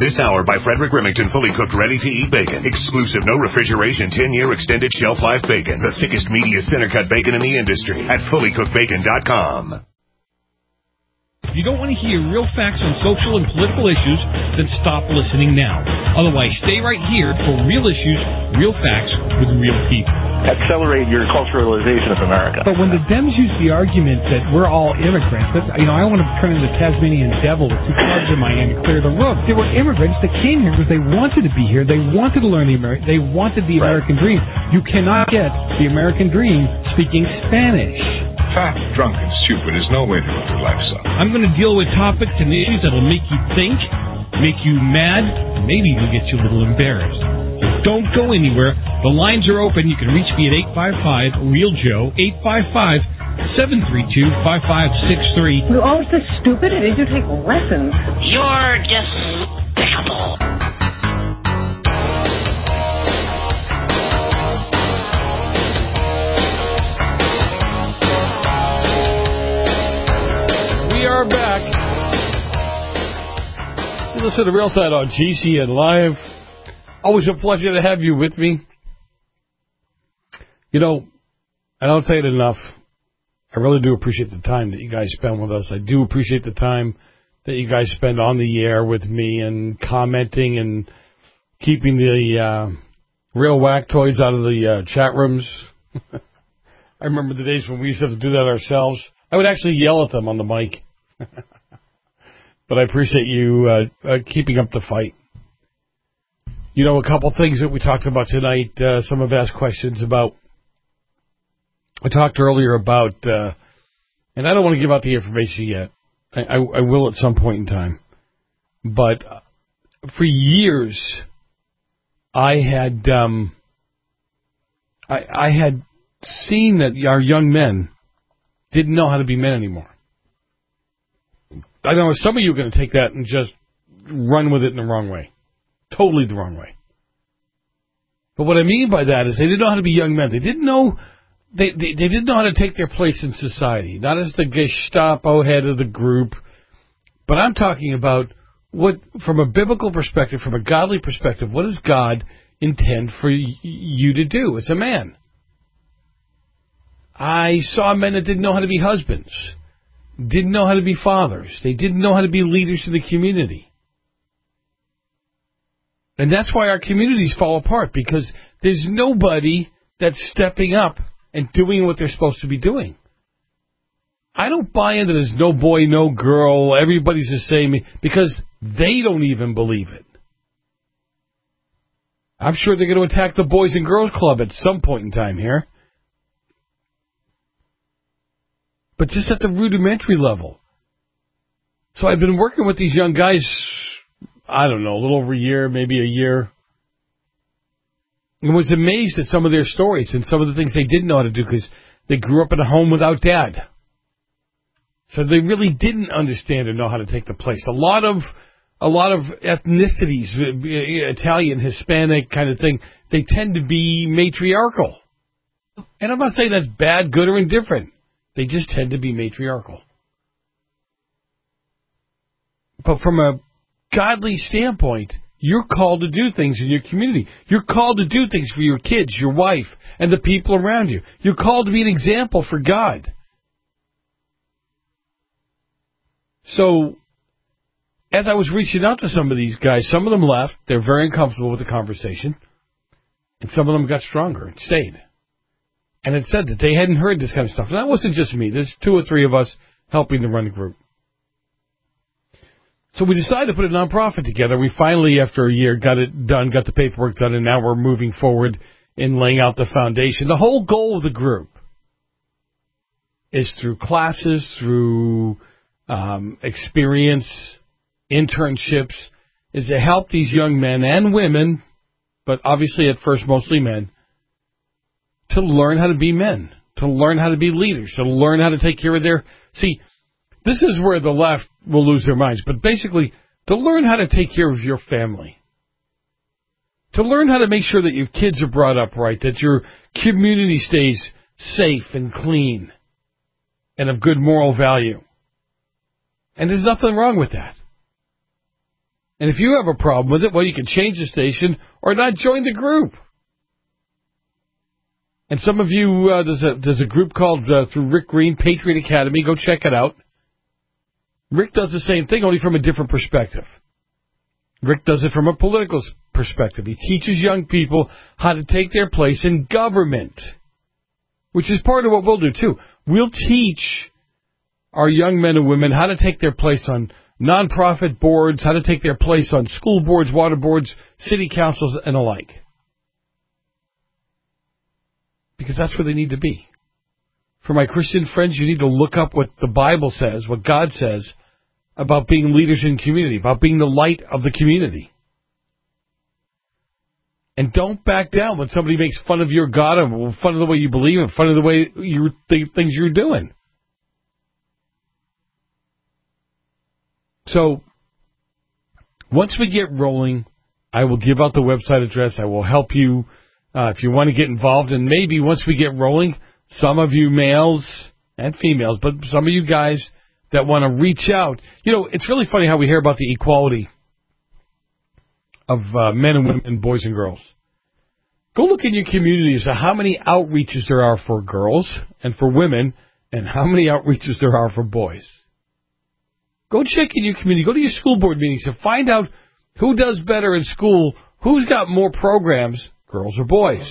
This hour by Frederick Remington, fully cooked, ready-to-eat bacon. Exclusive, no refrigeration, 10-year extended shelf life bacon. The thickest, meatiest center-cut bacon in the industry at fullycookedbacon.com. If you don't want to hear real facts on social and political issues, then stop listening now. Otherwise, stay right here for real issues, real facts with real people. Accelerate your culturalization of America. But when the Dems use the argument that we're all immigrants, I want to turn into the Tasmanian devil with two clubs in my hand and clear the room. They were immigrants that came here because they wanted to be here. They wanted to learn they wanted the American dream. You cannot get the American dream speaking Spanish. Fat, drunk, and stupid is no way to live your life, son. I'm going to deal with topics and issues that will make you think, make you mad, and maybe even get you a little embarrassed. So don't go anywhere. The lines are open. You can reach me at 855-REAL-JOE, 855-732-5563. You're always this stupid, and did you take lessons? You're despicable. We are back. You listen to Real Side on GCN Live. Always a pleasure to have you with me. You know, I don't say it enough. I really do appreciate the time that you guys spend with us. I do appreciate the time that you guys spend on the air with me and commenting and keeping the real whack toys out of the chat rooms. I remember the days when we used to have to do that ourselves. I would actually yell at them on the mic. But I appreciate you keeping up the fight. You know, a couple things that we talked about tonight, some have asked questions about. I talked earlier about, and I don't want to give out the information yet. I will at some point in time. But for years, I had seen that our young men didn't know how to be men anymore. I know some of you are going to take that and just run with it in the wrong way. Totally the wrong way. But what I mean by that is they didn't know how to be young men. They didn't know they didn't know how to take their place in society. Not as the Gestapo head of the group, but I'm talking about what, from a biblical perspective, from a godly perspective, what does God intend for you to do as a man? I saw men that didn't know how to be husbands, didn't know how to be fathers. They didn't know how to be leaders in the community. And that's why our communities fall apart, because there's nobody that's stepping up and doing what they're supposed to be doing. I don't buy into this no boy, no girl, everybody's the same, because they don't even believe it. I'm sure they're going to attack the Boys and Girls Club at some point in time here. But just at the rudimentary level. So I've been working with these young guys, I don't know, a little over a year, maybe a year. And was amazed at some of their stories and some of the things they didn't know how to do because they grew up in a home without dad. So they really didn't understand or know how to take the place. A lot of ethnicities, Italian, Hispanic kind of thing, they tend to be matriarchal. And I'm not saying that's bad, good, or indifferent. They just tend to be matriarchal. But from a godly standpoint, you're called to do things in your community. You're called to do things for your kids, your wife, and the people around you. You're called to be an example for God. So, as I was reaching out to some of these guys, some of them left. They're very uncomfortable with the conversation. And some of them got stronger and stayed. And it said that they hadn't heard this kind of stuff. And that wasn't just me. There's 2 or 3 of us helping to run the group. So we decided to put a nonprofit together. We finally, after a year, got it done, got the paperwork done, and now we're moving forward in laying out the foundation. The whole goal of the group is through classes, through experience, internships, is to help these young men and women, but obviously at first mostly men, to learn how to be men, to learn how to be leaders, to learn how to take care of their... See, this is where the left will lose their minds, but basically, to learn how to take care of your family, to learn how to make sure that your kids are brought up right, that your community stays safe and clean and of good moral value. And there's nothing wrong with that. And if you have a problem with it, well, you can change the station or not join the group. And some of you, there's a group called, through Rick Green, Patriot Academy. Go check it out. Rick does the same thing, only from a different perspective. Rick does it from a political perspective. He teaches young people how to take their place in government, which is part of what we'll do, too. We'll teach our young men and women how to take their place on nonprofit boards, how to take their place on school boards, water boards, city councils, and the like. Because that's where they need to be. For my Christian friends, you need to look up what the Bible says, what God says about being leaders in community, about being the light of the community. And don't back down when somebody makes fun of your God and fun of the way you believe and fun of the way things you're doing. So, once we get rolling, I will give out the website address. I will help you if you want to get involved. And maybe once we get rolling, some of you males and females, but some of you guys that want to reach out. You know, it's really funny how we hear about the equality of men and women, boys and girls. Go look in your communities at how many outreaches there are for girls and for women and how many outreaches there are for boys. Go check in your community. Go to your school board meetings and find out who does better in school, who's got more programs, girls or boys.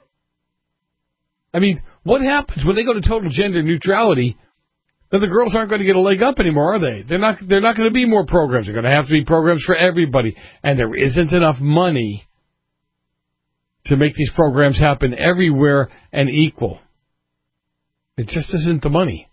I mean, what happens when they go to total gender neutrality? Then the girls aren't going to get a leg up anymore, are they? They're not going to be more programs. They're going to have to be programs for everybody. And there isn't enough money to make these programs happen everywhere and equal. It just isn't the money.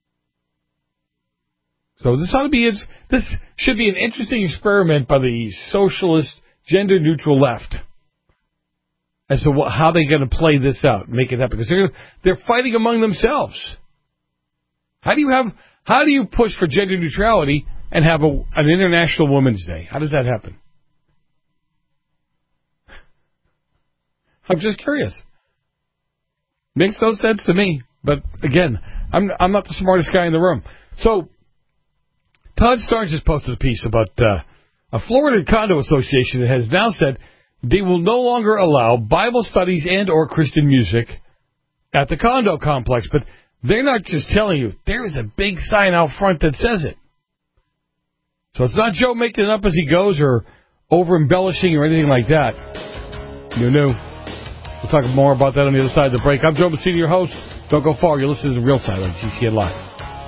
So this should be an interesting experiment by the socialist, gender-neutral left as to how they're going to play this out, make it happen. Because they're fighting among themselves. How do you push for gender neutrality and have an International Women's Day? How does that happen? I'm just curious. Makes no sense to me. But again, I'm not the smartest guy in the room. So Todd Starnes just posted a piece about a Florida condo association that has now said they will no longer allow Bible studies and or Christian music at the condo complex. But they're not just telling you. There is a big sign out front that says it. So it's not Joe making it up as he goes or over-embellishing or anything like that. No. We'll talk more about that on the other side of the break. I'm Joe Messina, your host. Don't go far. You're listening to The Real Side on GCN Live.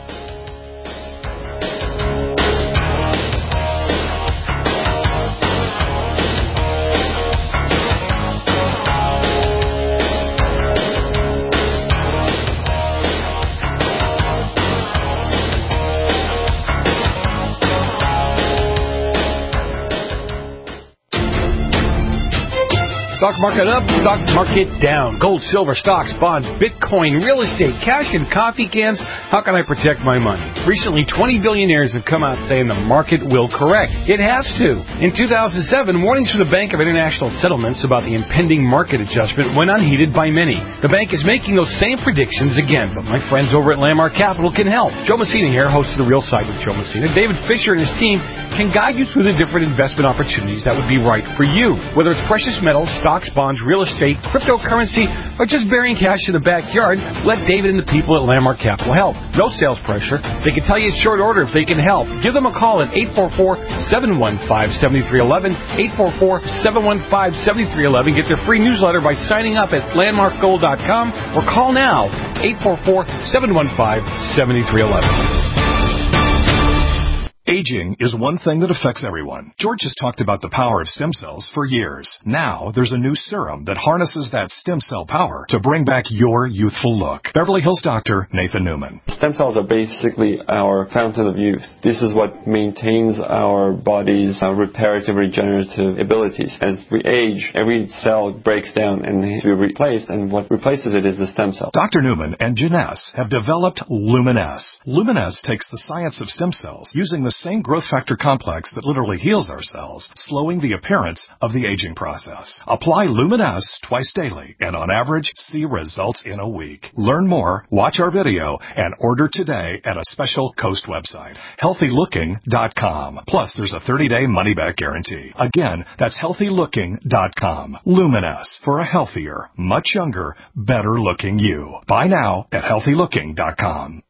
Stock market up, stock market down. Gold, silver, stocks, bonds, Bitcoin, real estate, cash, and coffee cans. How can I protect my money? Recently, 20 billionaires have come out saying the market will correct. It has to. In 2007, warnings from the Bank of International Settlements about the impending market adjustment went unheeded by many. The bank is making those same predictions again, but my friends over at Landmark Capital can help. Joe Messina here, host of The Real Side with Joe Messina. David Fisher and his team can guide you through the different investment opportunities that would be right for you. Whether it's precious metals, stocks, bonds, real estate, cryptocurrency, or just burying cash in the backyard, let David and the people at Landmark Capital help. No sales pressure. They can tell you in short order if they can help. Give them a call at 844-715-7311, 844-715-7311. Get their free newsletter by signing up at landmarkgold.com or call now, 844-715-7311. Aging is one thing that affects everyone. George has talked about the power of stem cells for years. Now, there's a new serum that harnesses that stem cell power to bring back your youthful look. Beverly Hills doctor Nathan Newman. Stem cells are basically our fountain of youth. This is what maintains our body's reparative, regenerative abilities. As we age, every cell breaks down and needs to be replaced, and what replaces it is the stem cell. Dr. Newman and Janess have developed Luminess. Luminess takes the science of stem cells using the same growth factor complex that literally heals our cells, slowing the appearance of the aging process. Apply Lumen S twice daily and on average see results in a week. Learn more, watch our video, and order today at a special Coast website, healthylooking.com. Plus, there's a 30-day money-back guarantee. Again, that's healthylooking.com. Lumen S for a healthier, much younger, better-looking you. Buy now at healthylooking.com.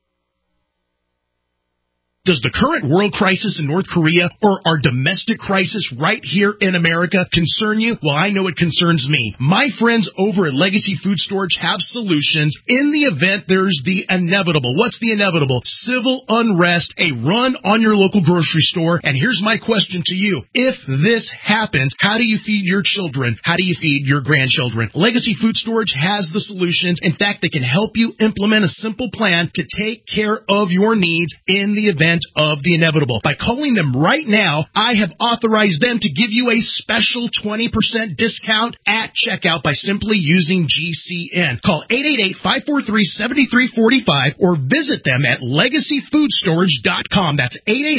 Does the current world crisis in North Korea or our domestic crisis right here in America concern you? Well, I know it concerns me. My friends over at Legacy Food Storage have solutions in the event there's the inevitable. What's the inevitable? Civil unrest, a run on your local grocery store. And here's my question to you. If this happens, how do you feed your children? How do you feed your grandchildren? Legacy Food Storage has the solutions. In fact, they can help you implement a simple plan to take care of your needs in the event of the inevitable. By calling them right now, I have authorized them to give you a special 20% discount at checkout by simply using GCN. Call 888-543-7345 or visit them at legacyfoodstorage.com. That's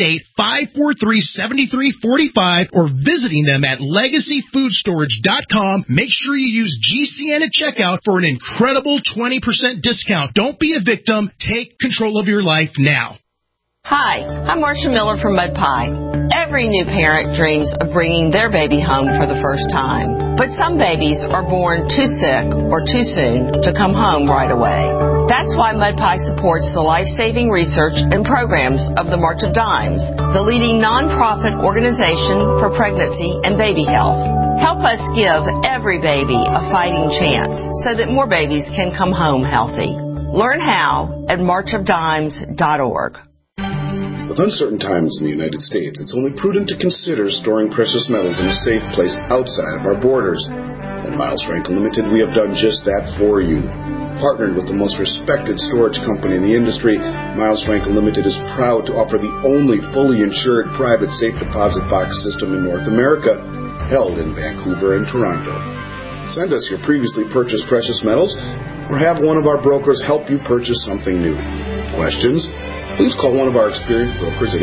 888-543-7345 or visiting them at legacyfoodstorage.com. Make sure you use GCN at checkout for an incredible 20% discount. Don't be a victim. Take control of your life now. Hi, I'm Marcia Miller from Mud Pie. Every new parent dreams of bringing their baby home for the first time. But some babies are born too sick or too soon to come home right away. That's why Mud Pie supports the life-saving research and programs of the March of Dimes, the leading nonprofit organization for pregnancy and baby health. Help us give every baby a fighting chance so that more babies can come home healthy. Learn how at marchofdimes.org. With uncertain times in the United States, it's only prudent to consider storing precious metals in a safe place outside of our borders. At Miles Franklin Limited, we have done just that for you. Partnered with the most respected storage company in the industry, Miles Franklin Limited is proud to offer the only fully insured private safe deposit box system in North America, held in Vancouver and Toronto. Send us your previously purchased precious metals, or have one of our brokers help you purchase something new. Questions? Please call one of our experienced brokers at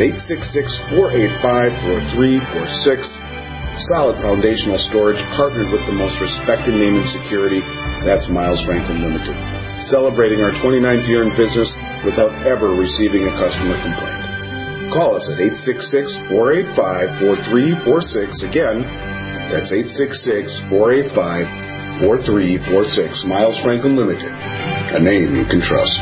866-485-4346. Solid foundational storage partnered with the most respected name in security. That's Miles Franklin Limited. Celebrating our 29th year in business without ever receiving a customer complaint. Call us at 866-485-4346. Again, that's 866-485-4346. Miles Franklin Limited. A name you can trust.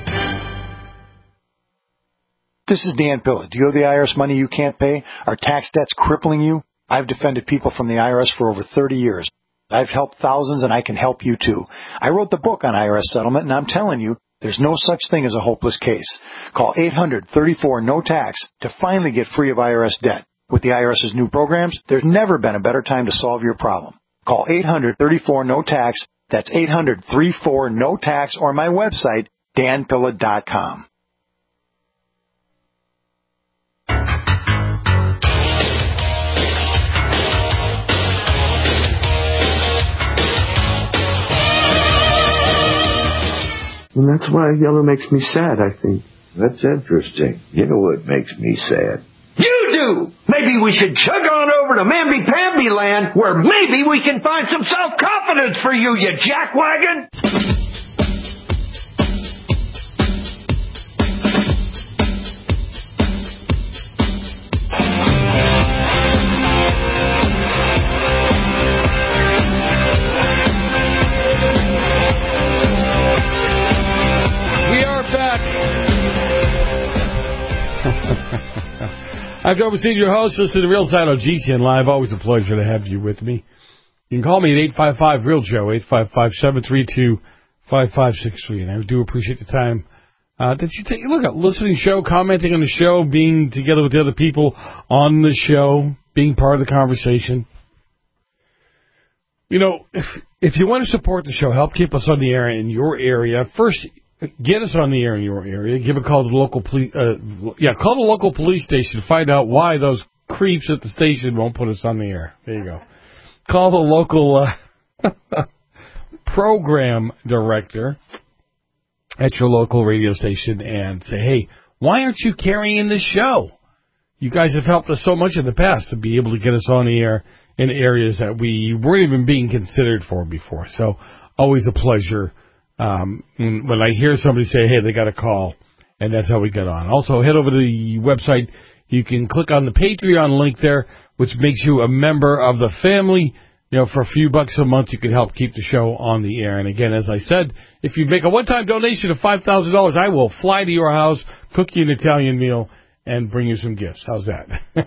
This is Dan Pilla. Do you owe the IRS money you can't pay? Are tax debts crippling you? I've defended people from the IRS for over 30 years. I've helped thousands, and I can help you too. I wrote the book on IRS settlement, and I'm telling you, there's no such thing as a hopeless case. Call 800-34-NO-TAX to finally get free of IRS debt. With the IRS's new programs, there's never been a better time to solve your problem. Call 800-34-NO-TAX. That's 800-34-NO-TAX, or my website, danpilla.com. And that's why yellow makes me sad, I think. That's interesting. You know what makes me sad? You do! Maybe we should chug on over to Mamby-Pamby land, where maybe we can find some self-confidence for you, you jackwagon! I'm Joe Bastide, your host. This is The Real Side on GCN Live. Always a pleasure to have you with me. You can call me at 855-REAL-JOE, 855-732-5563. And I do appreciate the time that you take a look at listening to the show, commenting on the show, being together with the other people on the show, being part of the conversation. You know, if you want to support the show, help keep us on the air in your area, first get us on the air in your area. Give a call to the local police. Call the local police station to find out why those creeps at the station won't put us on the air. There you go. Call the local program director at your local radio station and say, hey, why aren't you carrying the show? you guys have helped us so much in the past to be able to get us on the air in areas that we weren't even being considered for before. So always a pleasure when I hear somebody say, hey, they got a call, and that's how we get on. Also, head over to the website. You can click on the Patreon link there, which makes you a member of the family. You know, for a few bucks a month, you can help keep the show on the air. And again, as I said, if you make a one-time donation of $5,000, I will fly to your house, cook you an Italian meal, and bring you some gifts. How's that?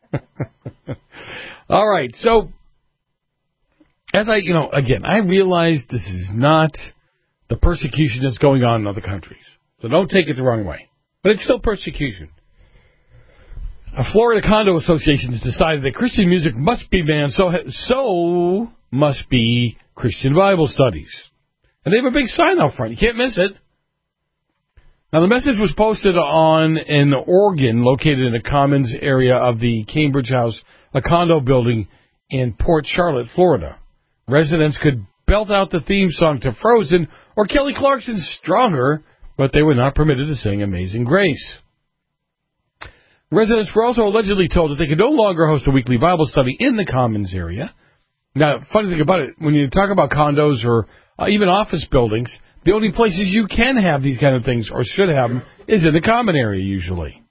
All right. So, as I realize this is not the persecution that's going on in other countries. So don't take it the wrong way. But it's still persecution. A Florida condo association has decided that Christian music must be banned, so must be Christian Bible studies. And they have a big sign out front. You can't miss it. Now, the message was posted on an organ located in the Commons area of the Cambridge House, a condo building in Port Charlotte, Florida. Residents could belt out the theme song to Frozen or Kelly Clarkson's Stronger, but they were not permitted to sing Amazing Grace. Residents were also allegedly told that they could no longer host a weekly Bible study in the Commons area. Now, funny thing about it, when you talk about condos or even office buildings, the only places you can have these kind of things, or should have them, is in the common area, usually.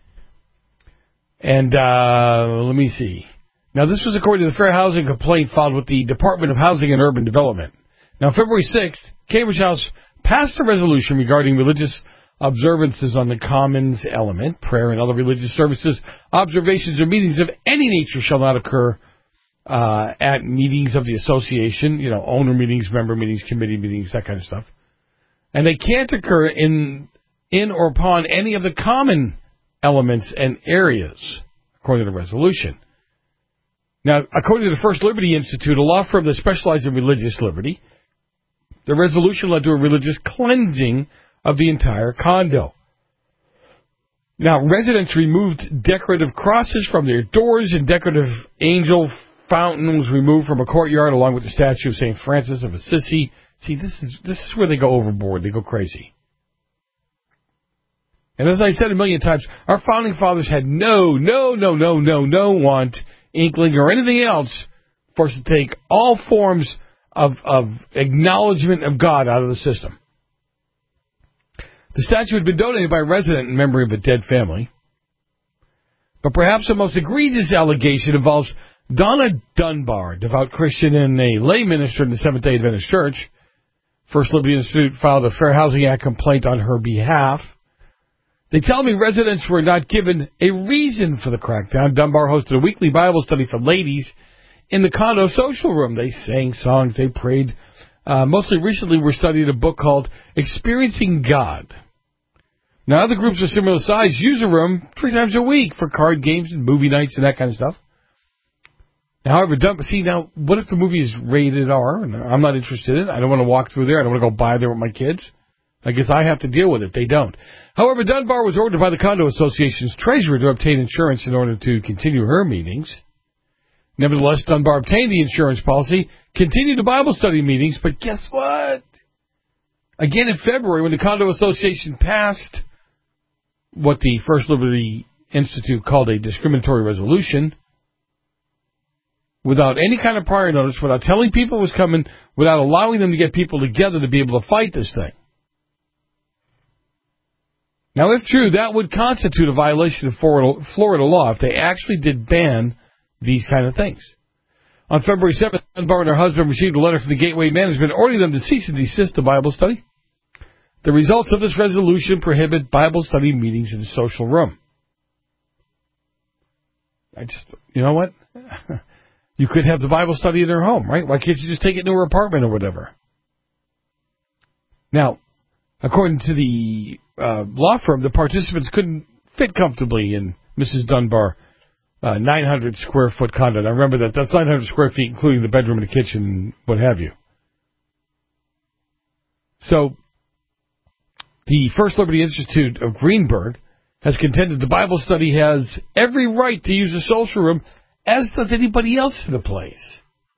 And, let me see. Now, this was according to the fair housing complaint filed with the Department of Housing and Urban Development. Now, February 6th, Cambridge House passed a resolution regarding religious observances on the Commons element. Prayer and other religious services, observations, or meetings of any nature shall not occur at meetings of the association, owner meetings, member meetings, committee meetings, that kind of stuff. And they can't occur in or upon any of the common elements and areas, according to the resolution. Now, according to the First Liberty Institute, a law firm that specializes in religious liberty, the resolution led to a religious cleansing of the entire condo. Now, residents removed decorative crosses from their doors, and decorative angel fountain was removed from a courtyard along with the statue of St. Francis of Assisi. See, this is where they go overboard. They go crazy. And as I said a million times, our founding fathers had no want, inkling, or anything else for us to take all forms of acknowledgement of God out of the system. The statue had been donated by a resident in memory of a dead family. But perhaps the most egregious allegation involves Donna Dunbar, devout Christian and a lay minister in the Seventh-day Adventist Church. First Liberty Institute filed a Fair Housing Act complaint on her behalf. They tell me residents were not given a reason for the crackdown. Dunbar hosted a weekly Bible study for ladies in the condo social room. They sang songs, they prayed. Mostly recently, we're studying a book called Experiencing God. Now, other groups of similar size use the room 3 times a week for card games and movie nights and that kind of stuff. Now, however, what if the movie is rated R? And I'm not interested in it. I don't want to walk through there. I don't want to go by there with my kids. I guess I have to deal with it. They don't. However, Dunbar was ordered by the Condo Association's treasurer to obtain insurance in order to continue her meetings. Nevertheless, Dunbar obtained the insurance policy, continued the Bible study meetings, but guess what? Again in February, when the Condo Association passed what the First Liberty Institute called a discriminatory resolution, without any kind of prior notice, without telling people it was coming, without allowing them to get people together to be able to fight this thing. Now, if true, that would constitute a violation of Florida law if they actually did ban these kind of things. On February 7th, Dunbar and her husband received a letter from the Gateway Management ordering them to cease and desist the Bible study. The results of this resolution prohibit Bible study meetings in the social room. You know what? You could have the Bible study in their home, right? Why can't you just take it to her apartment or whatever? Now, according to the law firm, the participants couldn't fit comfortably in Mrs. Dunbar 900 square foot condo. Now remember that's 900 square feet, including the bedroom and the kitchen, what have you. So, the First Liberty Institute of Greenburgh has contended the Bible study has every right to use the social room, as does anybody else in the place.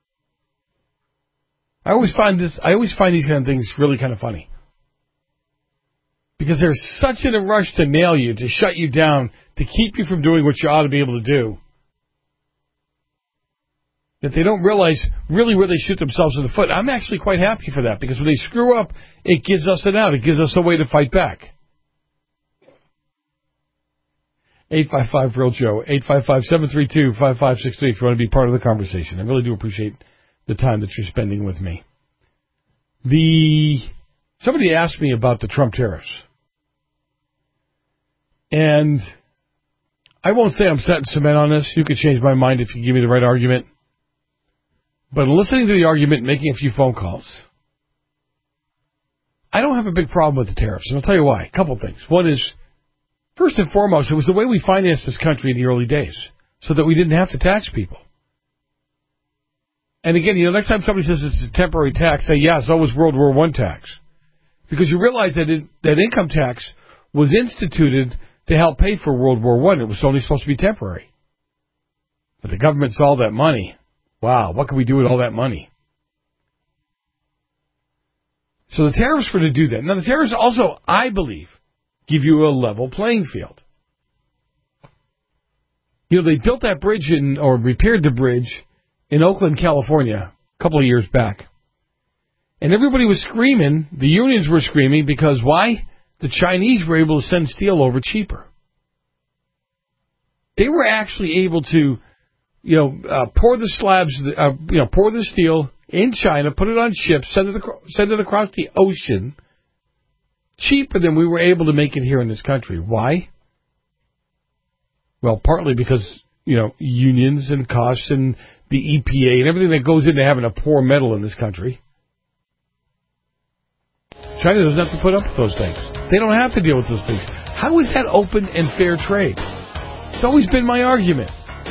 I always find these kind of things really kind of funny. Because they're such in a rush to nail you, to shut you down, to keep you from doing what you ought to be able to do, that they don't realize really where they shoot themselves in the foot. I'm actually quite happy for that, because when they screw up, it gives us an out. It gives us a way to fight back. 855-REAL-JOE, 855-732-5563 if you want to be part of the conversation. I really do appreciate the time that you're spending with me. Somebody asked me about the Trump tariffs. And I won't say I'm set in cement on this. You could change my mind if you give me the right argument. But listening to the argument and making a few phone calls, I don't have a big problem with the tariffs. And I'll tell you why. A couple things. One is, first and foremost, it was the way we financed this country in the early days, so that we didn't have to tax people. And again, next time somebody says it's a temporary tax, say, yeah, so was World War I tax. Because you realize that income tax was instituted to help pay for World War I. It was only supposed to be temporary. But the government saw all that money. Wow, what can we do with all that money? So the tariffs were to do that. Now, the tariffs also, I believe, give you a level playing field. They built that bridge or repaired the bridge in Oakland, California, a couple of years back. And everybody was screaming, the unions were screaming, because why? The Chinese were able to send steel over cheaper. They were actually able to, pour the slabs, pour the steel in China, put it on ships, send it across the ocean, cheaper than we were able to make it here in this country. Why? Well, partly because, unions and costs and the EPA and everything that goes into having a poor metal in this country. China doesn't have to put up with those things. They don't have to deal with those things. How is that open and fair trade? It's always been my argument.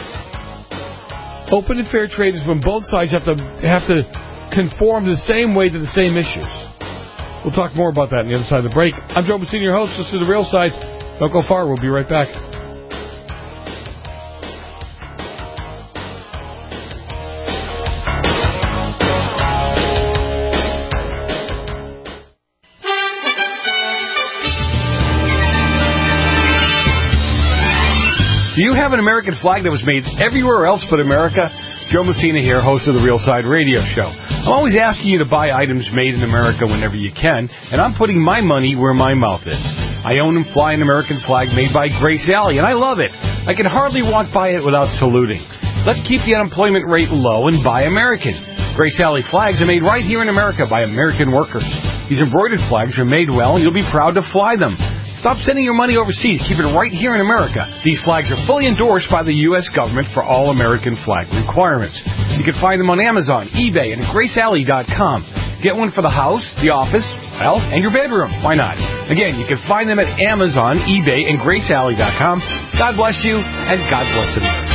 Open and fair trade is when both sides have to conform the same way to the same issues. We'll talk more about that on the other side of the break. I'm Joe Messina, your host. This is The Real Side. Don't go far. We'll be right back. Do you have an American flag that was made everywhere else but America? Joe Messina here, host of the Real Side Radio Show. I'm always asking you to buy items made in America whenever you can, and I'm putting my money where my mouth is. I own and fly an American flag made by Grace Alley, and I love it. I can hardly walk by it without saluting. Let's keep the unemployment rate low and buy American. Grace Alley flags are made right here in America by American workers. These embroidered flags are made well, and you'll be proud to fly them. Stop sending your money overseas. Keep it right here in America. These flags are fully endorsed by the U.S. government for all American flag requirements. You can find them on Amazon, eBay, and GraceAlley.com. Get one for the house, the office, well, and your bedroom. Why not? Again, you can find them at Amazon, eBay, and GraceAlley.com. God bless you, and God bless America.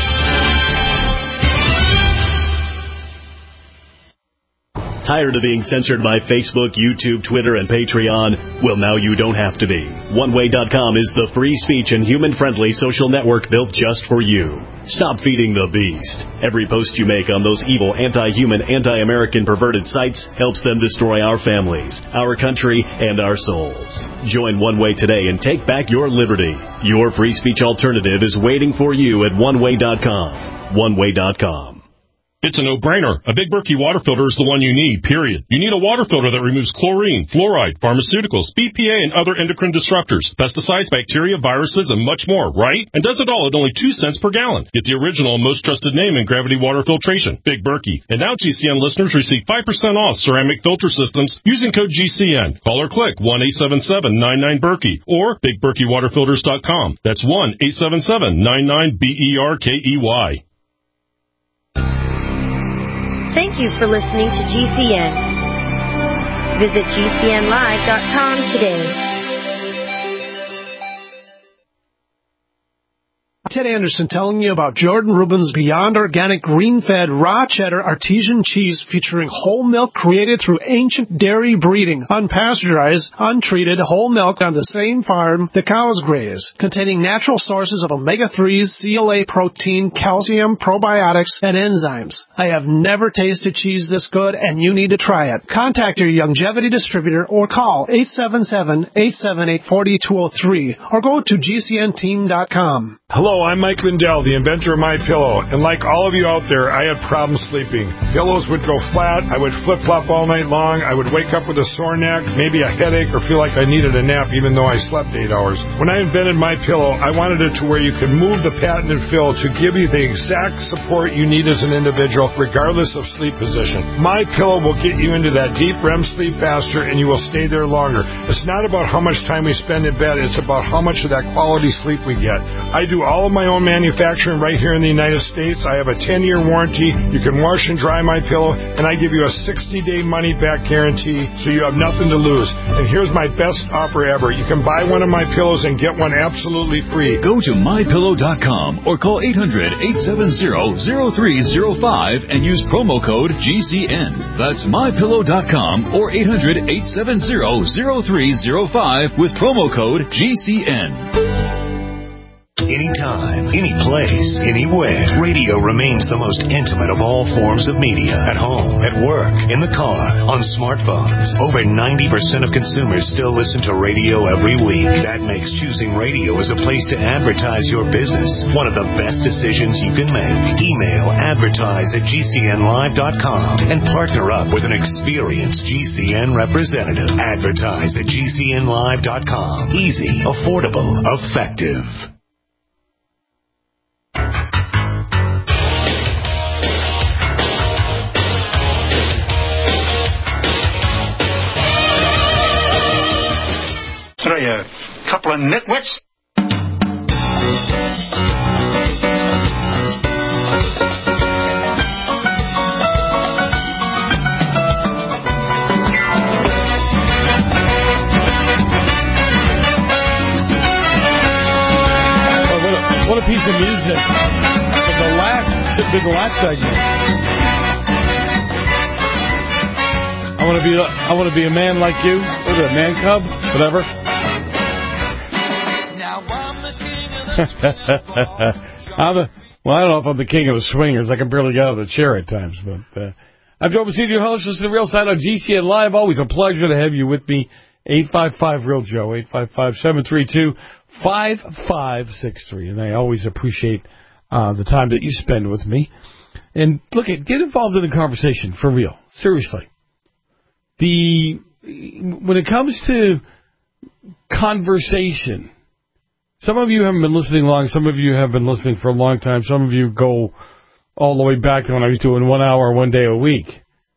Tired of being censored by Facebook, YouTube, Twitter, and Patreon? Well, now you don't have to be. OneWay.com is the free speech and human-friendly social network built just for you. Stop feeding the beast. Every post you make on those evil, anti-human, anti-American perverted sites helps them destroy our families, our country, and our souls. Join One Way today and take back your liberty. Your free speech alternative is waiting for you at OneWay.com. OneWay.com. It's a no-brainer. A Big Berkey water filter is the one you need, period. You need a water filter that removes chlorine, fluoride, pharmaceuticals, BPA, and other endocrine disruptors, pesticides, bacteria, viruses, and much more, right? And does it all at only 2 cents per gallon. Get the original and most trusted name in gravity water filtration, Big Berkey. And now GCN listeners receive 5% off ceramic filter systems using code GCN. Call or click 1-877-99-BERKEY or BigBerkeyWaterFilters.com. That's 1-877-99-BERKEY. Thank you for listening to GCN. Visit GCNlive.com today. Ted Anderson telling you about Jordan Rubin's Beyond Organic Green-Fed Raw Cheddar Artesian Cheese featuring whole milk created through ancient dairy breeding, unpasteurized, untreated whole milk on the same farm the cows graze, containing natural sources of omega-3s, CLA protein, calcium, probiotics, and enzymes. I have never tasted cheese this good, and you need to try it. Contact your Youngevity distributor or call 877-878-4203 or go to GCNteam.com. Hello, I'm Mike Lindell, the inventor of MyPillow, and like all of you out there, I had problems sleeping. Pillows would go flat, I would flip-flop all night long, I would wake up with a sore neck, maybe a headache, or feel like I needed a nap even though I slept 8 hours. When I invented MyPillow, I wanted it to where you could move the patented fill to give you the exact support you need as an individual, regardless of sleep position. MyPillow will get you into that deep REM sleep faster, and you will stay there longer. It's not about how much time we spend in bed, it's about how much of that quality sleep we get. I do all of my own manufacturing right here in the United States. I have a 10-year warranty. You can wash and dry MyPillow, and I give you a 60-day money-back guarantee, so you have nothing to lose. And here's my best offer ever. You can buy one of my pillows and get one absolutely free. Go to MyPillow.com or call 800-870-0305 and use promo code GCN. That's MyPillow.com or 800-870-0305 with promo code GCN. Anytime, any place, anywhere. Radio remains the most intimate of all forms of media. At home, at work, in the car, on smartphones. Over 90% of consumers still listen to radio every week. That makes choosing radio as a place to advertise your business one of the best decisions you can make. Email advertise@gcnlive.com and partner up with an experienced GCN representative. Advertise at gcnlive.com. Easy, affordable, effective. What are you, a couple of nitwits? What a piece of music. Should be the last segment. I want to be a man like you. What is it, a man cub? Whatever. Well, I don't know if I'm the king of the swingers. I can barely get out of the chair at times. But I'm Joe Bacino, your host. This is The Real Side on GCN Live. Always a pleasure to have you with me. 855-REAL-JOE, 855-732-5563. And I always appreciate the time that you spend with me. And look, get involved in the conversation, for real. Seriously. When it comes to conversation, some of you haven't been listening long, some of you have been listening for a long time, some of you go all the way back to when I was doing 1 hour, 1 day a week.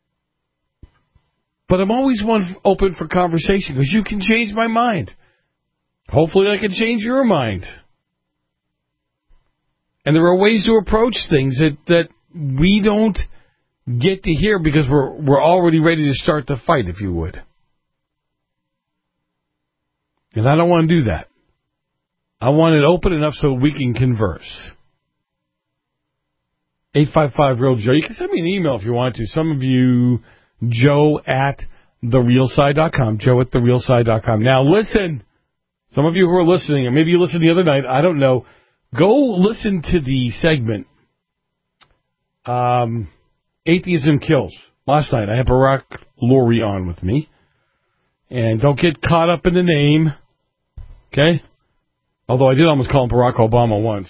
But I'm always open for conversation, because you can change my mind. Hopefully I can change your mind. And there are ways to approach things that we don't get to hear because we're already ready to start the fight, if you would. And I don't want to do that. I want it open enough so we can converse. 855-REAL-JOE. You can send me an email if you want to. Some of you, Joe@therealside.com. Joe@therealside.com. Now listen. Some of you who are listening, and maybe you listened the other night, I don't know. Go listen to the segment, Atheism Kills. Last night I had Barack Lurie on with me. And don't get caught up in the name. Okay? Although I did almost call him Barack Obama once.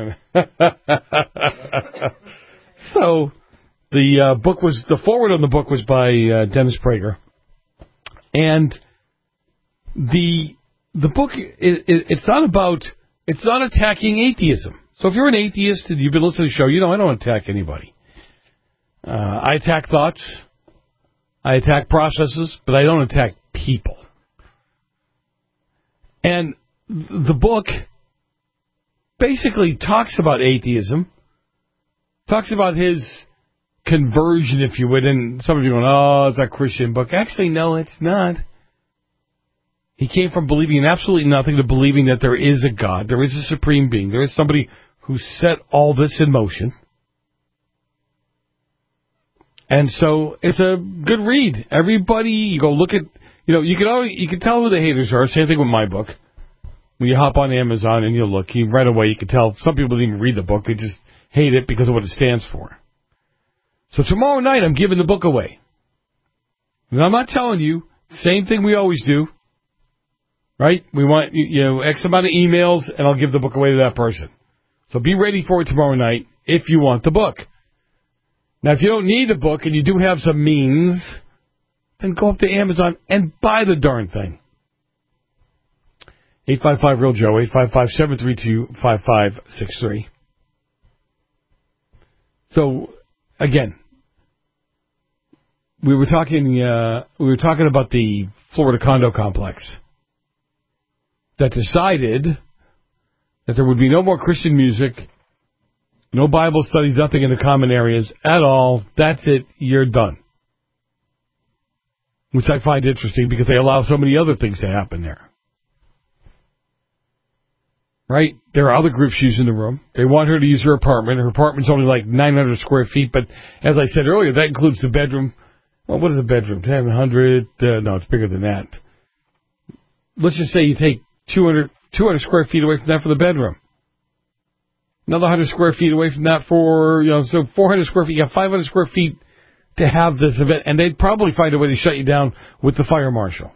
So, the foreword on the book was by Dennis Prager. And the book, it's not attacking atheism. So if you're an atheist and you've been listening to the show, you know I don't attack anybody. I attack thoughts. I attack processes, but I don't attack people. And the book basically talks about atheism, talks about his conversion, if you would, and some of you are going, oh, it's a Christian book. Actually, no, it's not. He came from believing in absolutely nothing to believing that there is a God, there is a supreme being, there is somebody who set all this in motion. And so it's a good read. Everybody, you go look at, you can tell who the haters are. Same thing with my book. When you hop on Amazon and you look, right away you can tell some people didn't even read the book. They just hate it because of what it stands for. So tomorrow night I'm giving the book away. And I'm not telling you, same thing we always do. Right? We want, X amount of emails and I'll give the book away to that person. So be ready for it tomorrow night if you want the book. Now, if you don't need the book and you do have some means, then go up to Amazon and buy the darn thing. 855-REAL-JOE, 855-732-5563. So, again, we were talking about the Florida condo complex that decided that there would be no more Christian music, no Bible studies, nothing in the common areas at all. That's it. You're done. Which I find interesting because they allow so many other things to happen there. Right? There are other groups using the room. They want her to use her apartment. Her apartment's only like 900 square feet, but as I said earlier, that includes the bedroom. Well, what is a bedroom? 700? No, it's bigger than that. Let's just say you take 200 square feet away from that for the bedroom. Another 100 square feet away from that for, so 400 square feet. You got 500 square feet to have this event, and they'd probably find a way to shut you down with the fire marshal.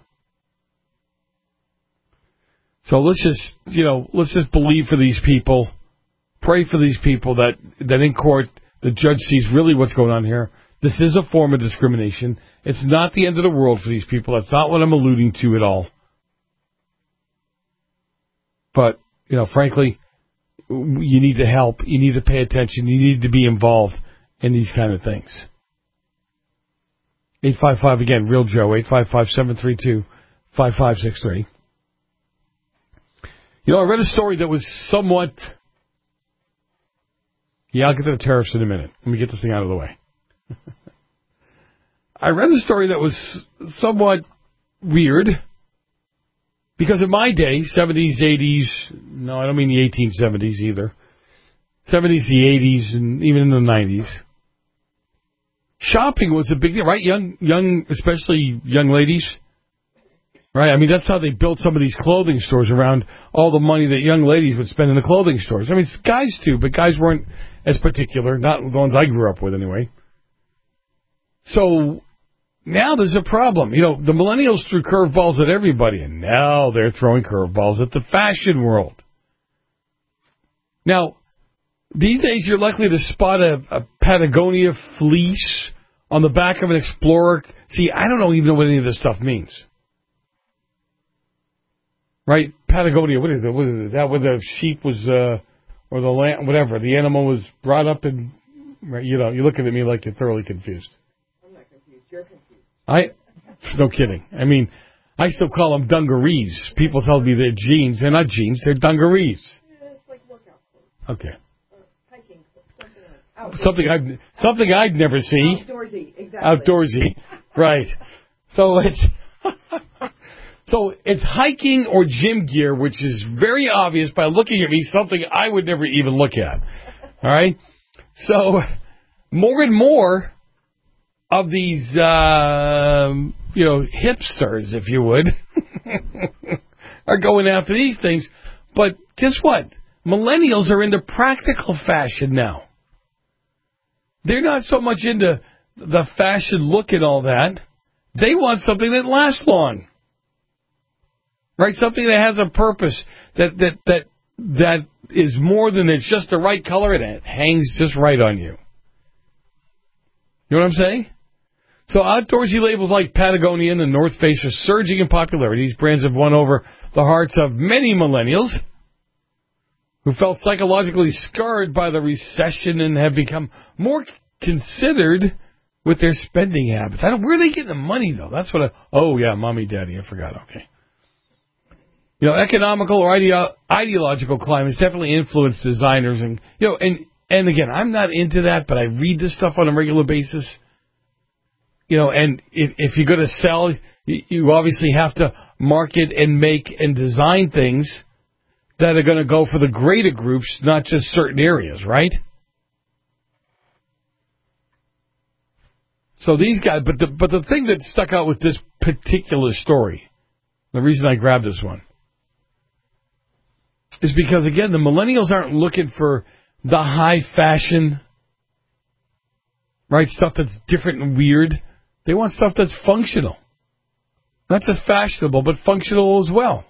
So let's just believe for these people, pray for these people that in court the judge sees really what's going on here. This is a form of discrimination. It's not the end of the world for these people. That's not what I'm alluding to at all. But, frankly, you need to help. You need to pay attention. You need to be involved in these kind of things. 855, again, Real Joe, 855-732-5563. I read a story that was somewhat... Yeah, I'll get to the tariffs in a minute. Let me get this thing out of the way. I read a story that was somewhat weird. Because in my day, 70s, 80s, no, I don't mean the 1870s either. 70s, the 80s, and even in the 90s. Shopping was a big deal, right? Young, especially young ladies. Right? I mean, that's how they built some of these clothing stores around all the money that young ladies would spend in the clothing stores. I mean, guys too, but guys weren't as particular, not the ones I grew up with anyway. So now there's a problem. The millennials threw curveballs at everybody, and now they're throwing curveballs at the fashion world. Now, these days you're likely to spot a Patagonia fleece on the back of an Explorer. See, I don't even know what any of this stuff means. Right? Patagonia, what is it? What is it? That where the sheep was, or the lamb, whatever, the animal was brought up and, you're looking at me like you're thoroughly confused. I'm not confused. You're confused. No kidding. I mean, I still call them dungarees. People tell me they're jeans. They're not jeans. They're dungarees. Yeah, it's like workout clothes. Okay. Hiking. Something I'd never see. Outdoorsy, exactly. Outdoorsy, right. So it's hiking or gym gear, which is very obvious by looking at me, something I would never even look at. All right? So more and more of these, hipsters, if you would, are going after these things. But guess what? Millennials are into practical fashion now. They're not so much into the fashion look and all that. They want something that lasts long. Right? Something that has a purpose, that is more than it's just the right color and it hangs just right on you. You know what I'm saying? So outdoorsy labels like Patagonia and the North Face are surging in popularity. These brands have won over the hearts of many millennials who felt psychologically scarred by the recession and have become more considered with their spending habits. Where are they getting the money, though? That's what mommy, daddy, I forgot. Okay. Economical or ideological climates definitely influence designers. And again, I'm not into that, but I read this stuff on a regular basis. And if you're going to sell, you obviously have to market and make and design things that are going to go for the greater groups, not just certain areas, right? So these guys, but the thing that stuck out with this particular story, the reason I grabbed this one, is because, again, the millennials aren't looking for the high fashion, right, stuff that's different and weird. They want stuff that's functional. Not just fashionable, but functional as well.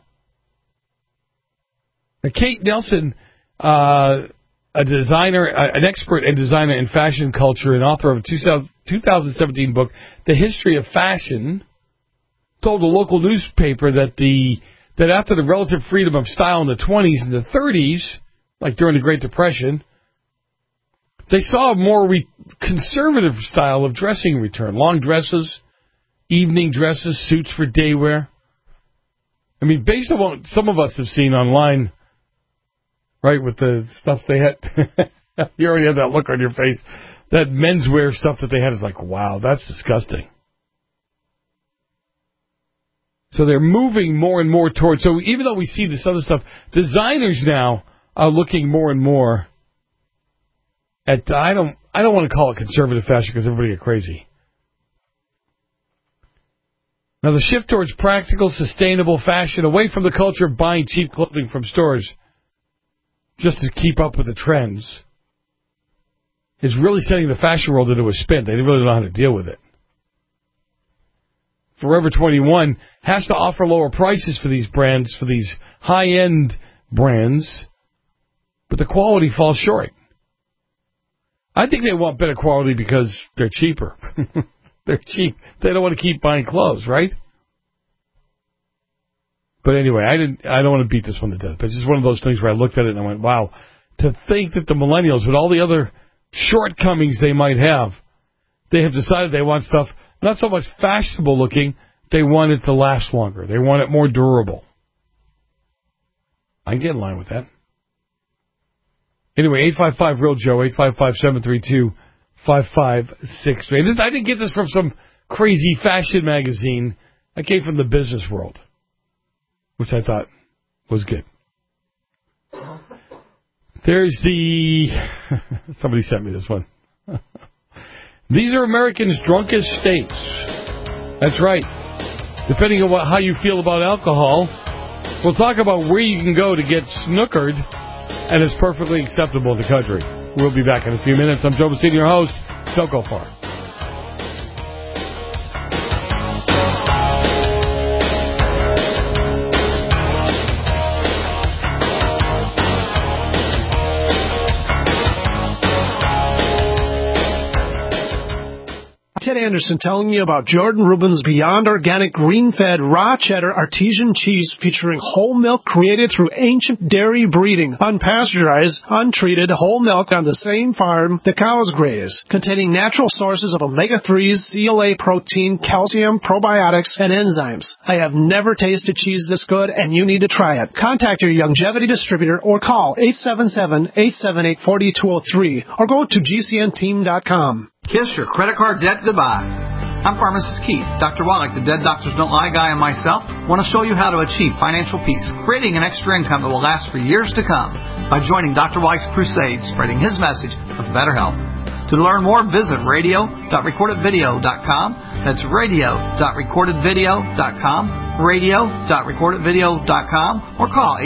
Now, Kate Nelson, a designer, an expert and designer in fashion culture and author of a 2017 book, The History of Fashion, told a local newspaper that after the relative freedom of style in the 20s and the 30s, like during the Great Depression, they saw a more conservative style of dressing return. Long dresses, evening dresses, suits for day wear. I mean, based on what some of us have seen online, right, with the stuff they had, you already had that look on your face. That menswear stuff that they had is like, wow, that's disgusting. So they're moving more and more towards, so even though we see this other stuff, designers now are looking more and more at, I don't want to call it conservative fashion because everybody get crazy. Now the shift towards practical, sustainable fashion, away from the culture of buying cheap clothing from stores just to keep up with the trends, is really sending the fashion world into a spin. They really don't know how to deal with it. Forever 21 has to offer lower prices for these brands, for these high-end brands, but the quality falls short. I think they want better quality because they're cheaper. They're cheap. They don't want to keep buying clothes, right? But anyway, I don't want to beat this one to death, but it's just one of those things where I looked at it and I went, wow, to think that the millennials, with all the other shortcomings they might have, they have decided they want stuff not so much fashionable looking, they want it to last longer. They want it more durable. I can get in line with that. Anyway, 855-REAL-JOE, 855-732-5563. I didn't get this from some crazy fashion magazine. I came from the business world, which I thought was good. There's somebody sent me this one. These are Americans' drunkest states. That's right. Depending on how you feel about alcohol, we'll talk about where you can go to get snookered, and it's perfectly acceptable in the country. We'll be back in a few minutes. I'm Joe Messina, your host. Don't go far. Ted Anderson telling you about Jordan Rubin's Beyond Organic Green-Fed Raw Cheddar Artesian Cheese featuring whole milk created through ancient dairy breeding, unpasteurized, untreated whole milk on the same farm the cows graze, containing natural sources of omega-3s, CLA protein, calcium, probiotics, and enzymes. I have never tasted cheese this good, and you need to try it. Contact your Longevity distributor or call 877-878-4203 or go to gcnteam.com. Kiss your credit card debt goodbye. I'm Pharmacist Keith. Dr. Wallach, the Dead Doctors Don't Lie guy, and myself want to show you how to achieve financial peace, creating an extra income that will last for years to come by joining Dr. Wallach's crusade, spreading his message of better health. To learn more, visit radio.recordedvideo.com. That's radio.recordedvideo.com, radio.recordedvideo.com, or call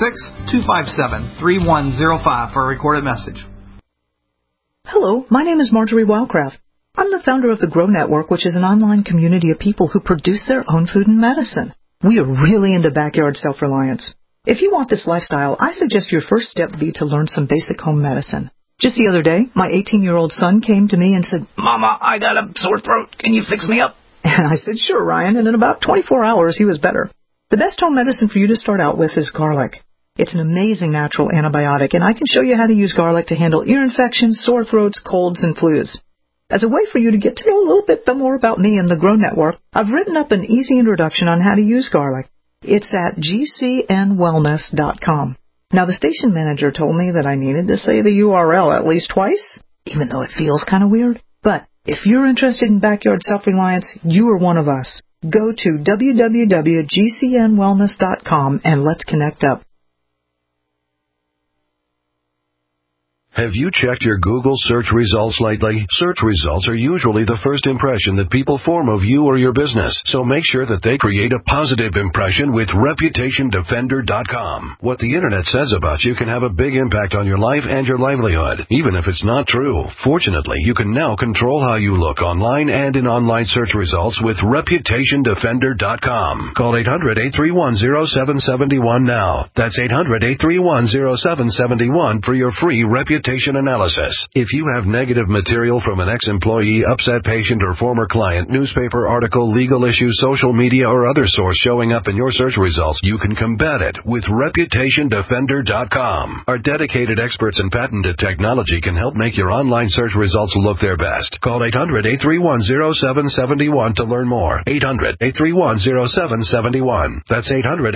866-257-3105 for a recorded message. Hello, my name is Marjorie Wildcraft. I'm the founder of the Grow Network, which is an online community of people who produce their own food and medicine. We are really into backyard self-reliance. If you want this lifestyle, I suggest your first step be to learn some basic home medicine. Just the other day, my 18-year-old son came to me and said, "Mama, I got a sore throat. Can you fix me up?" And I said, "Sure, Ryan," and in about 24 hours, he was better. The best home medicine for you to start out with is garlic. It's an amazing natural antibiotic, and I can show you how to use garlic to handle ear infections, sore throats, colds, and flus. As a way for you to get to know a little bit more about me and the Grow Network, I've written up an easy introduction on how to use garlic. It's at gcnwellness.com. Now, the station manager told me that I needed to say the URL at least twice, even though it feels kind of weird. But if you're interested in backyard self-reliance, you are one of us. Go to www.gcnwellness.com and let's connect up. Have you checked your Google search results lately? Search results are usually the first impression that people form of you or your business, so make sure that they create a positive impression with ReputationDefender.com. What the Internet says about you can have a big impact on your life and your livelihood, even if it's not true. Fortunately, you can now control how you look online and in online search results with ReputationDefender.com. Call 800-831-0771 now. That's 800-831-0771 for your free reputation analysis. If you have negative material from an ex-employee, upset patient, or former client, newspaper article, legal issue, social media, or other source showing up in your search results, you can combat it with ReputationDefender.com. Our dedicated experts in patented technology can help make your online search results look their best. Call 800-831-0771 to learn more. 800-831-0771. That's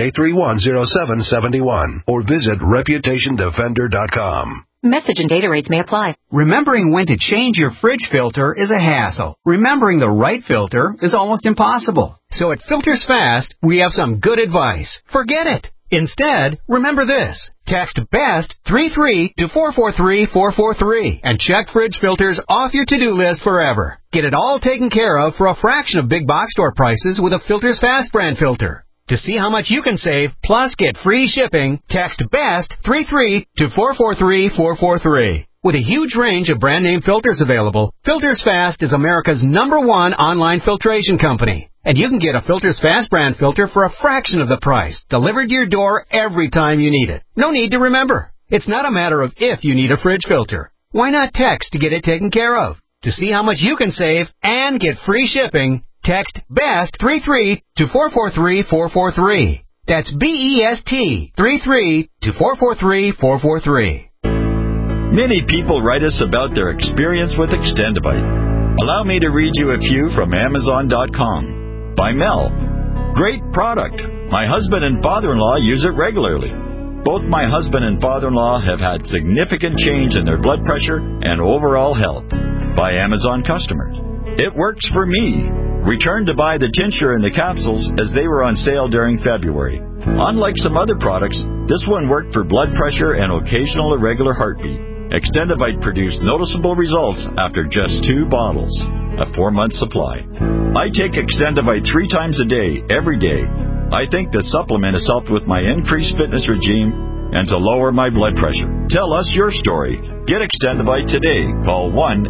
800-831-0771. Or visit ReputationDefender.com. Message and data rates may apply. Remembering when to change your fridge filter is a hassle. Remembering the right filter is almost impossible. So at Filters Fast, we have some good advice. Forget it. Instead, remember this. Text BEST 33 to 443-443 and check fridge filters off your to-do list forever. Get it all taken care of for a fraction of big box store prices with a Filters Fast brand filter. To see how much you can save, plus get free shipping, text BEST 33 to 443-443. With a huge range of brand name filters available, Filters Fast is America's #1 online filtration company. And you can get a Filters Fast brand filter for a fraction of the price, delivered to your door every time you need it. No need to remember. It's not a matter of if you need a fridge filter. Why not text to get it taken care of? To see how much you can save and get free shipping, text BEST 33 to 443-443. That's BEST 33 to 443-443. Many people write us about their experience with Extendivite. Allow me to read you a few from Amazon.com. By Mel. Great product. My husband and father-in-law use it regularly. Both my husband and father-in-law have had significant change in their blood pressure and overall health. By Amazon customers. It works for me. Returned to buy the tincture and the capsules as they were on sale during February. Unlike some other products, this one worked for blood pressure and occasional irregular heartbeat. Extendivite produced noticeable results after just 2 bottles, a 4-month supply. I take Extendivite 3 times a day, every day. I think the supplement has helped with my increased fitness regime and to lower my blood pressure. Tell us your story. Get Extendivite today. Call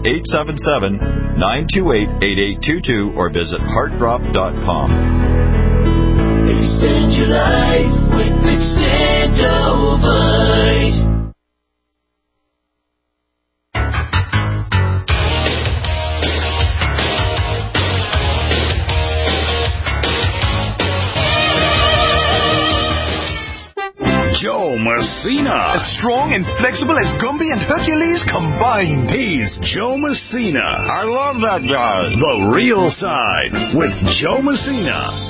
1-877-928-8822 or visit heartdrop.com. Extend your life with Extendivite. Joe Messina. As strong and flexible as Gumby and Hercules combined. He's Joe Messina. I love that guy. The Real Side with Joe Messina.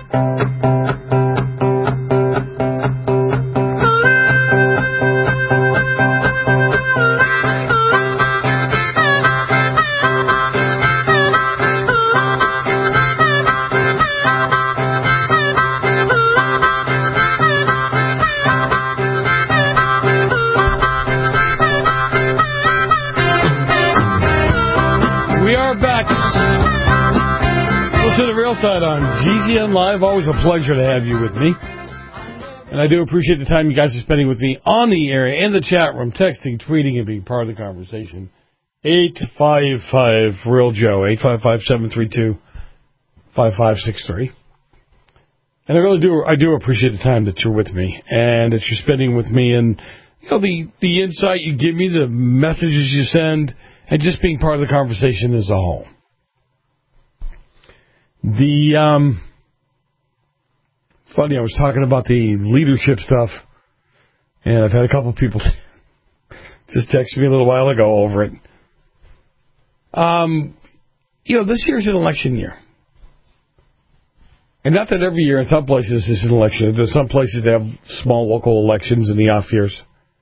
Side on GCN Live. Always a pleasure to have you with me. And I do appreciate the time you guys are spending with me on the air, in the chat room, texting, tweeting, and being part of the conversation. 855-REAL-JOE, 855-732-5563. And I do appreciate the time that you're with me and that you're spending with me, and the insight you give me, the messages you send, and just being part of the conversation as a whole. Funny, I was talking about the leadership stuff, and I've had a couple of people just text me a little while ago over it. This year's an election year. And not that every year in some places it's an election. There's some places they have small local elections in the off years.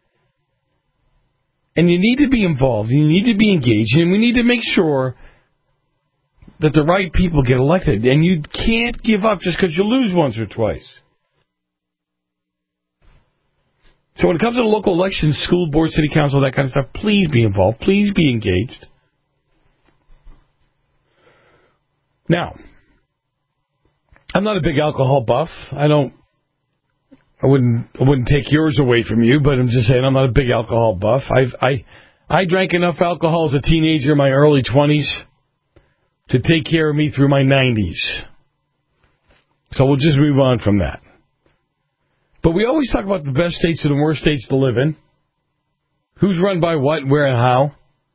And you need to be involved, you need to be engaged, and we need to make sure that the right people get elected. And you can't give up just because you lose once or twice. So when it comes to the local elections, school board, city council, that kind of stuff, please be involved. Please be engaged. Now, I'm not a big alcohol buff. I wouldn't take yours away from you, but I'm just saying I'm not a big alcohol buff. I drank enough alcohol as a teenager in my early 20s to take care of me through my 90s. So we'll just move on from that. But we always talk about the best states and the worst states to live in. Who's run by what, where, and how.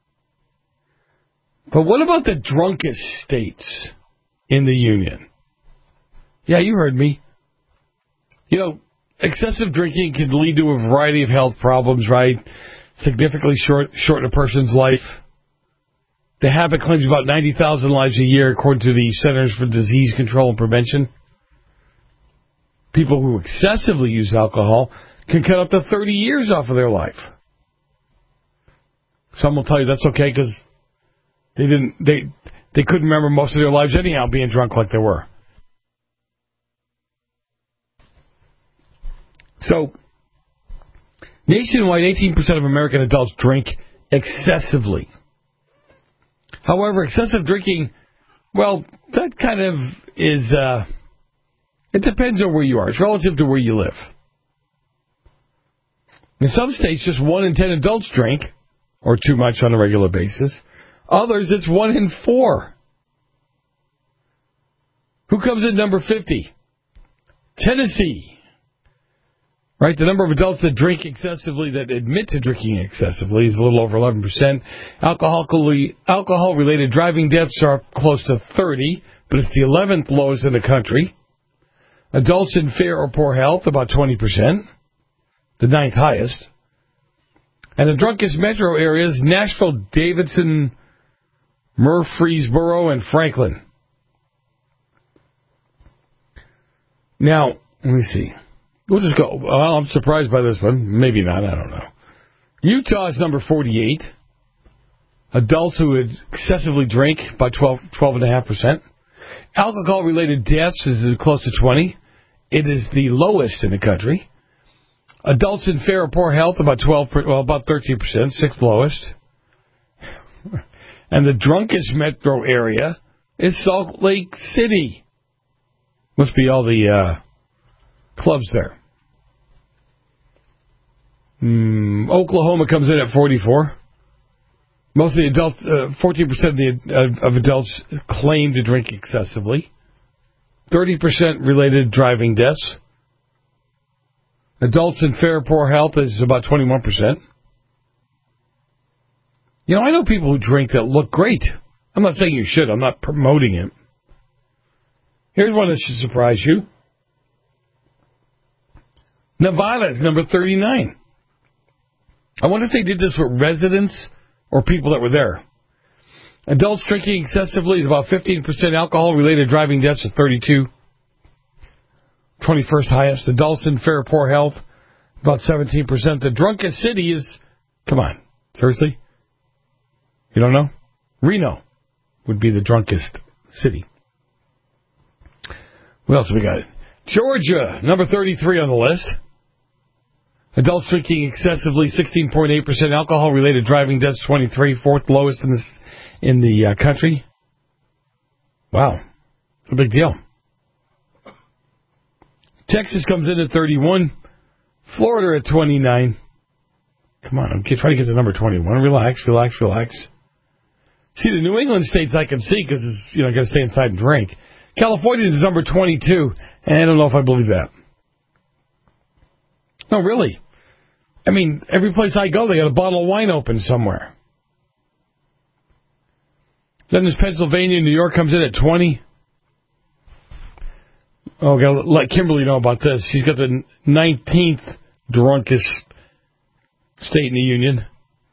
But what about the drunkest states in the Union? Yeah, you heard me. You know, excessive drinking can lead to a variety of health problems, right? Significantly shorten a person's life. The habit claims about 90,000 lives a year, according to the Centers for Disease Control and Prevention. People who excessively use alcohol can cut up to 30 years off of their life. Some will tell you that's okay because they couldn't remember most of their lives anyhow being drunk like they were. So, nationwide, 18% of American adults drink excessively. However, excessive drinking, well, that kind of is, it depends on where you are. It's relative to where you live. In some states, just 1 in 10 adults drink, or too much on a regular basis. Others, it's 1 in 4. Who comes in number 50? Tennessee. Right, the number of adults that drink excessively, that admit to drinking excessively, is a little over 11%. Alcohol-related driving deaths are close to 30, but it's the 11th lowest in the country. Adults in fair or poor health, about 20%, the 9th highest. And the drunkest metro areas, Nashville, Davidson, Murfreesboro, and Franklin. Now, let me see. We'll just go. Well, I'm surprised by this one. Maybe not. I don't know. Utah is number 48. Adults who would excessively drink, about 12.5%. Alcohol-related deaths is close to 20. It is the lowest in the country. Adults in fair or poor health, about 13%, 6th lowest. And the drunkest metro area is Salt Lake City. Must be all the clubs there. Oklahoma comes in at 44. Most of the adults, 14% of adults claim to drink excessively. 30% related driving deaths. Adults in fair or poor health is about 21%. You know, I know people who drink that look great. I'm not saying you should. I'm not promoting it. Here's one that should surprise you. Nevada is number 39. I wonder if they did this with residents or people that were there. Adults drinking excessively is about 15%. Alcohol-related driving deaths is 32. 21st highest. Adults in fair or poor health, about 17%. The drunkest city is, come on, seriously? You don't know? Reno would be the drunkest city. What else have we got? Georgia, number 33 on the list. Adults drinking excessively, 16.8%. Alcohol-related driving deaths, 23, 4th lowest in the country. Wow, it's a big deal. Texas comes in at 31. Florida at 29. Come on, I'm trying to get to number 21. Relax. See, the New England states I can see because I got to stay inside and drink. California is number 22, and I don't know if I believe that. No, really. I mean, every place I go, they got a bottle of wine open somewhere. Then there's Pennsylvania. New York comes in at 20. Oh, got to let Kimberly know about this. She's got the 19th drunkest state in the union.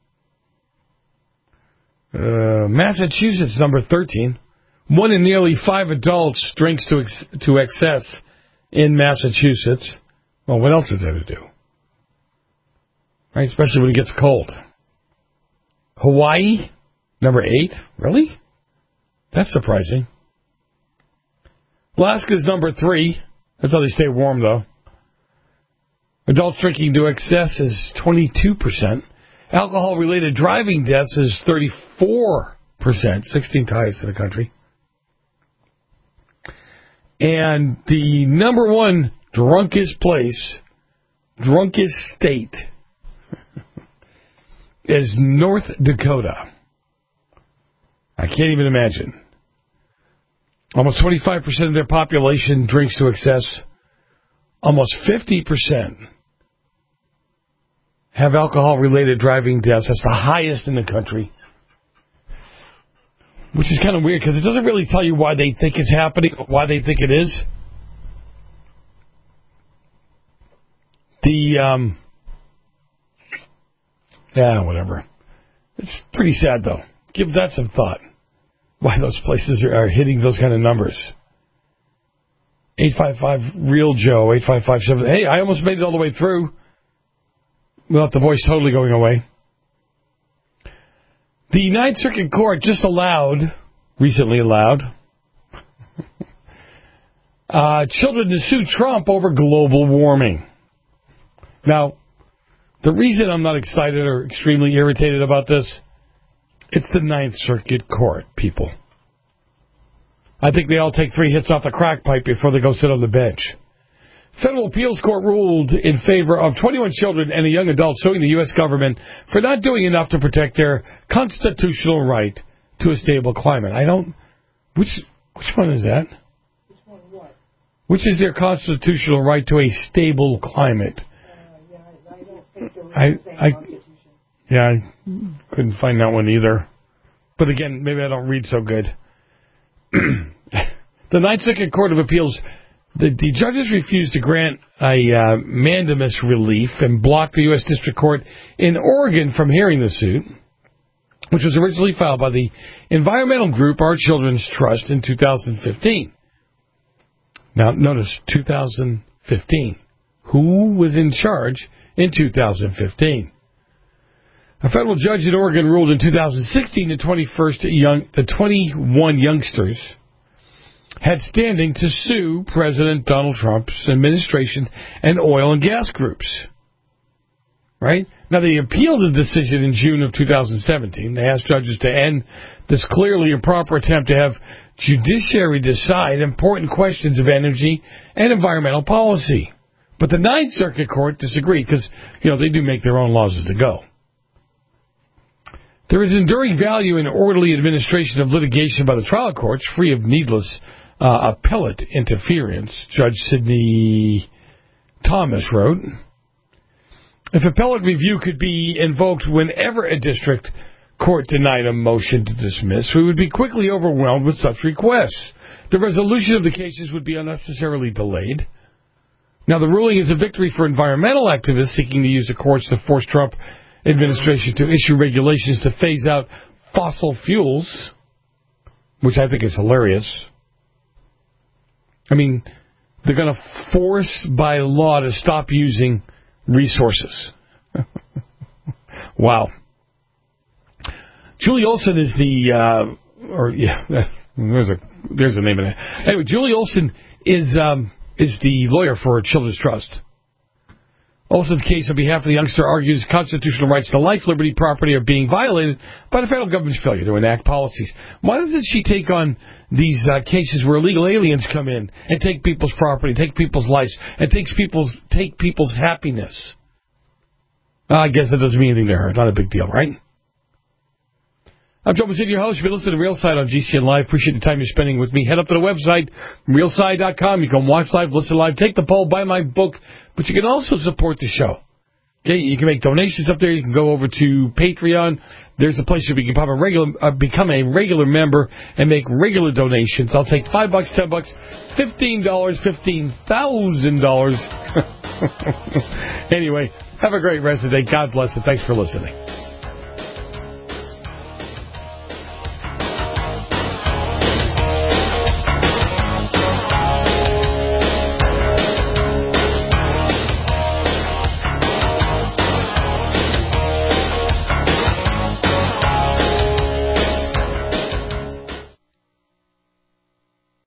Massachusetts, number 13. 1 in nearly 5 adults drinks to excess in Massachusetts. Well, what else is there to do? Right, especially when it gets cold. Hawaii, number 8. Really? That's surprising. Alaska's number 3. That's how they stay warm, though. Adults drinking to excess is 22%. Alcohol-related driving deaths is 34%, 16th highest in the country. And the number one drunkest state is North Dakota. I can't even imagine. Almost 25% of their population drinks to excess. Almost 50% have alcohol-related driving deaths. That's the highest in the country. Which is kind of weird because it doesn't really tell you why they think it's happening or why they think it is. Whatever. It's pretty sad, though. Give that some thought. Why those places are hitting those kind of numbers. 855-REAL-JOE, 855-7. Hey, I almost made it all the way through without the voice totally going away. The Ninth Circuit Court just recently allowed, children to sue Trump over global warming. Now, the reason I'm not excited or extremely irritated about this, it's the Ninth Circuit Court, people. I think they all take 3 hits off the crack pipe before they go sit on the bench. Federal Appeals Court ruled in favor of 21 children and a young adult suing the U.S. government for not doing enough to protect their constitutional right to a stable climate. Which one is that? Which one what? Which is their constitutional right to a stable climate? I don't think there was the same constitution. Yeah, I couldn't find that one either. But again, maybe I don't read so good. The Ninth Circuit Court of Appeals, the judges refused to grant a mandamus relief and blocked the U.S. District Court in Oregon from hearing the suit, which was originally filed by the environmental group Our Children's Trust in 2015. Now, notice 2015. Who was in charge in 2015? A federal judge in Oregon ruled in 2016 the 21 youngsters had standing to sue President Donald Trump's administration and oil and gas groups. Right? Now, they appealed the decision in June of 2017. They asked judges to end this clearly improper attempt to have judiciary decide important questions of energy and environmental policy. But the Ninth Circuit Court disagreed because, they do make their own laws as they go. There is enduring value in orderly administration of litigation by the trial courts, free of needless appellate interference, Judge Sidney Thomas wrote. If appellate review could be invoked whenever a district court denied a motion to dismiss, we would be quickly overwhelmed with such requests. The resolution of the cases would be unnecessarily delayed. Now, the ruling is a victory for environmental activists seeking to use the courts to force Trump administration to issue regulations to phase out fossil fuels, which I think is hilarious. I mean, they're going to force by law to stop using resources. Wow. Julie Olson is there's a name of it. Anyway, Julie Olson is the lawyer for Children's Trust. Olson's case on behalf of the youngster argues constitutional rights to life, liberty, property are being violated by the federal government's failure to enact policies. Why doesn't she take on these cases where illegal aliens come in and take people's property, take people's lives, and take people's happiness? I guess that doesn't mean anything to her. Not a big deal, right? I'm Joe Mazzini, your host. You've been listening to Real Side on GCN Live. Appreciate the time you're spending with me. Head up to the website, realside.com. You can watch live, listen live, take the poll, buy my book. But you can also support the show. Okay, you can make donations up there. You can go over to Patreon. There's a place where you can become a regular member and make regular donations. I'll take $5, $10, $15, $15,000. Anyway, have a great rest of the day. God bless and thanks for listening.